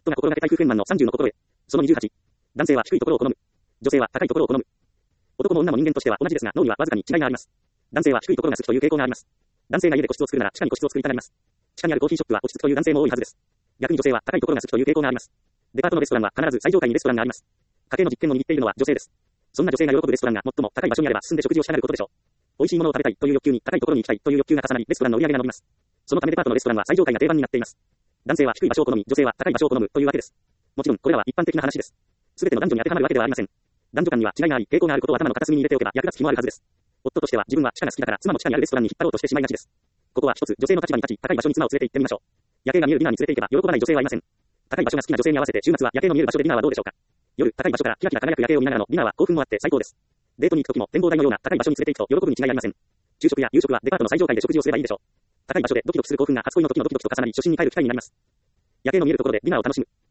が心がけたい夫婦円満の30の心得。その28。男性は低いところを好む。女性は高いところを好む。男も女も人間としては同じですが、脳にはわずかに違いがあります。男性は低いところが好きという傾向があります。男性が家で個室を作るなら地下に個室を作りたがります。地下にあるコーヒーショップは落ち着くという男性も多いはずです。逆に女性は高いところが好きという傾向があります。デパートのレストランは必ず最上階にレストランがあります。家計の実験を握っているのは女性です。そんな女性が喜ぶレストランが最も高い場所にあれば住んで食事をしたがることでしょう。美味しいものを食べたいという欲求に高いところに行きたいという欲求が重なり、レストランの売り上げが伸びます。そのためデパートのレストランは最上階が定番になっています。男性は低い場所を好み、女性は高い場所を好むというわけです。もちろんこれらは一般的な話です。すべての男女に当てはまるわけではありません。男女間には違いがあり、傾向があることを頭の片隅に入れておけば役立つ気もあるはずです。夫としては自分は地下が好きだから妻も地下にあるレストランに引っ張ろうとしてしまいがちです。ここは一つ女性の立場に立ち、高い場所に妻を連れて行ってみましょう。夜景が見えるディナーに連れて行けば喜ばない女性はいません。高い場所が好きな女性に合わせて週末は夜景の見える場所でディナーはどうでしょうか。夜、高い場所からキラキラ輝く夜景を見ながらのディナーは興奮もあって最高です。デートに行くときも展望台のような高い場所に連れて行くと喜ぶに違いありません。昼食や夕食はデパートの最上階で食事をすればいいでしょう。高い場所でドキドキする興奮が初恋の時のドキドキと重なり初心に帰る機会になります。夜景の見えるところでディナーを楽しむ。